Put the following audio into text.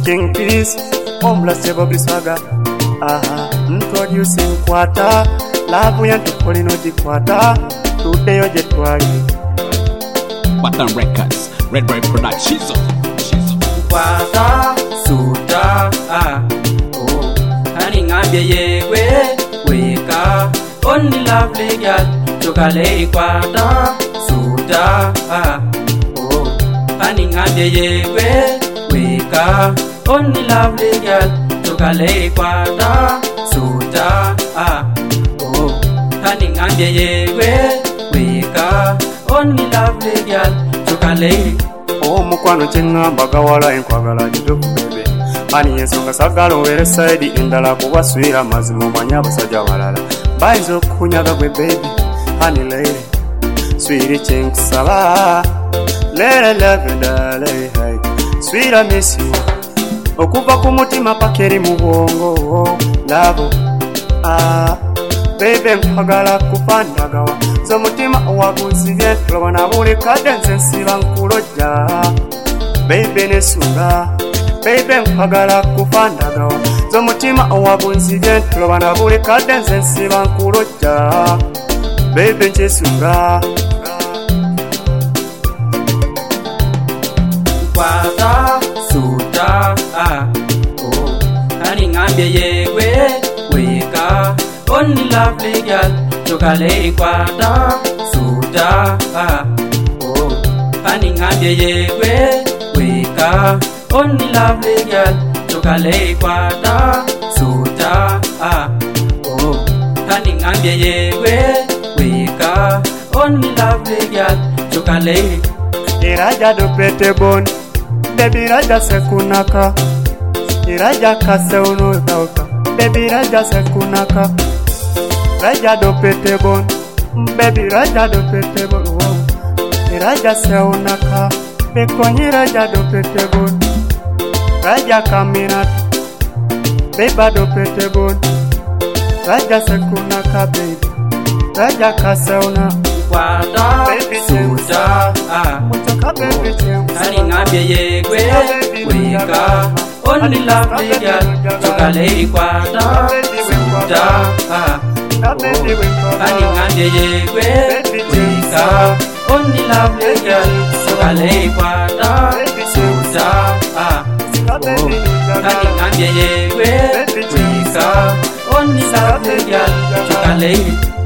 King Peace, homeless Bobby Swaga. Introducing Kwata, love we to Polino di Kwata, today or Jetwari. Pattern Records, Red Bright Productions. Kwata, Suta, oh, honey, I'm ye, wake, only lovely girl, Chokale, Kwata, Suta, oh, honey, I'm ye, wake, only lovely girl, Chokale, Kwata, Suta, oh, honey, I'm ye, wake, only lovely girl, Chokale. Oh, Mukwano Chinga, Bagawala, and Kwagala, you do, baby. Ani ensonga sagala owere side endala kubaswira mazima omanya basajja balala bayinza okunyaga gwe baby ani lady sweet chinksaba lele love dale hey sweet I miss you okuva ku mutima pakeri mu bwongo love baby nkwagala kupandagawa so mutima wagunzibye tulabona buli kadde nze nsiba nkulojja baby nesunga baby nkwagala kupandagawa so mutima wabunzibye tulabana buli kadde nze nsiba nkulojja baby nkisunga Kwata Suta oh honey ngambye yewe weka only lovely girl Chokale Kwata Suta oh honey ngambye yewe weka only lovely girl Chokale Kwata Suta oh honey ngambye yewe weka only lovely girl Chokale iraja dopete bon baby raja sekunaka iraja kase unutauka baby raja sekunaka raja dopete bon baby raja dopete bon iraja seunaka bekonyi raja dopete bon raja kaminat baby dopete bon raja sekunaka baby raja kaseuna Kwata Suta honey ngambye yegwe weka only lovely girl Chokale Kwata Suta honey ngambye yegwe weka only lovely girl Chokale Kwata Suta honey ngambye yegwe weka only lovely girl Chokale